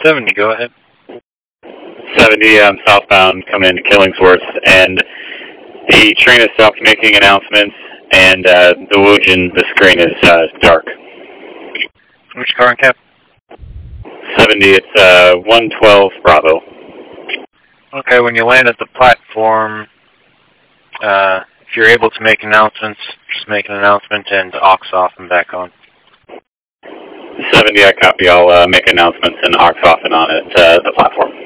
70, go ahead. 70, I'm southbound coming into Killingsworth, and the train has stopped making announcements, and the Wooge in the screen is dark. Which car and cab? 70, it's 112 Bravo. Okay, when you land at the platform, if you're able to make announcements, just make an announcement and aux off and back on. 70, I copy. I'll make announcements and aux off and on at the platform.